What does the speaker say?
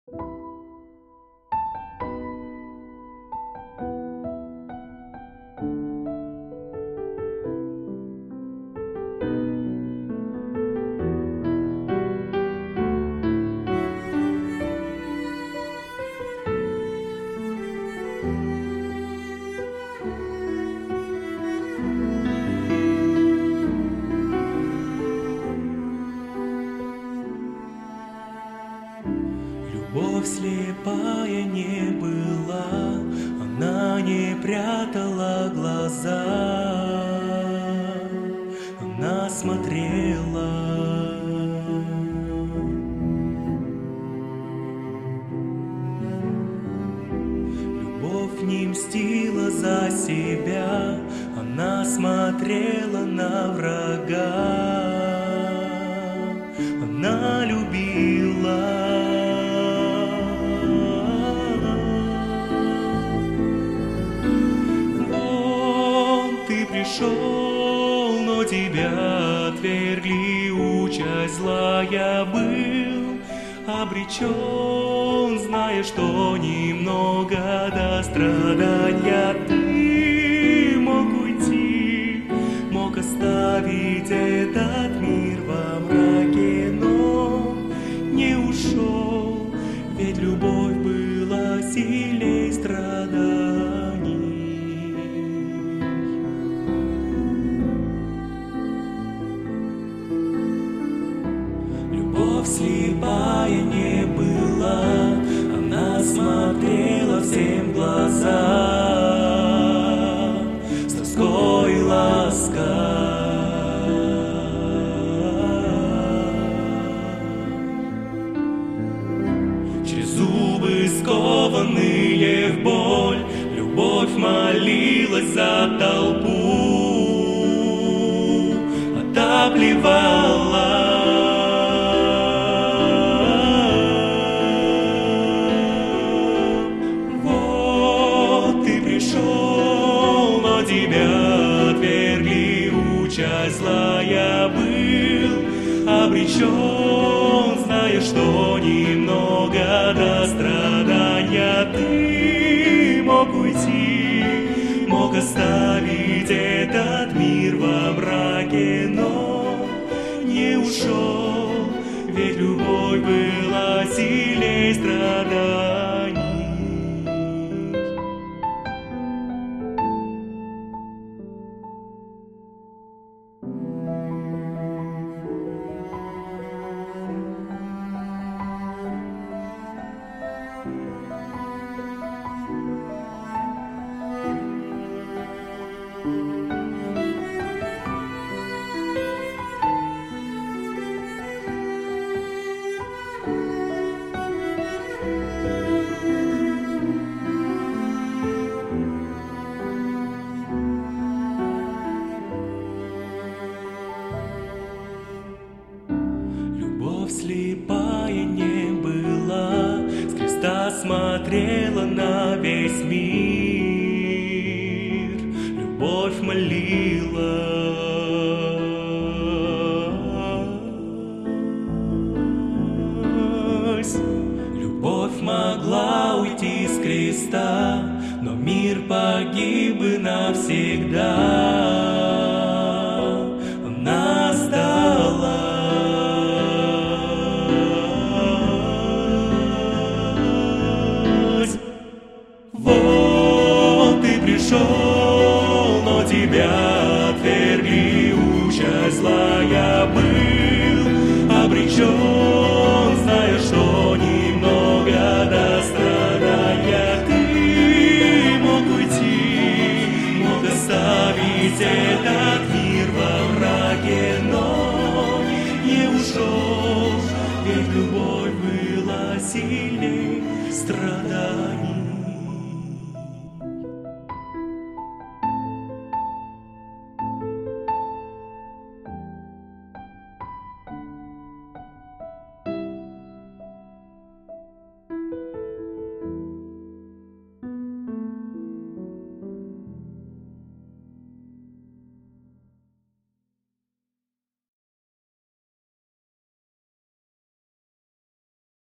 Любовь слепая не была, она не прятала глаза, она смотрела. Любовь не мстила за себя, она смотрела на врага, она любила. Пришел, но тебя отвергли, участь злая был обречен, зная, что немного до страдания ты мог уйти, мог оставить этот мир во мраке, но не ушел, ведь любовь была сильней страданий. Любовь слепая не была, она смотрела всем в глаза с тоской и лаской. Через зубы скованные в боль, любовь молилась за толпу, отапливала. Но тебя отвергли, участь злая был обречен, зная, что немного до страдания ты мог уйти, мог оставить этот мир во мраке, но не ушел, ведь любовь была сильней страданий. Любовь слепая не была, с креста смотрела на весь мир, любовь молилась. Любовь могла уйти с креста, но мир погиб бы навсегда. Она сдалась. Вот ты пришел, но тебя отвергли, участь злая был обречен, зная, что немного до страдания ты мог уйти, мог оставить этот мир во мраке, но не ушел, ведь любовь была сильней страданий.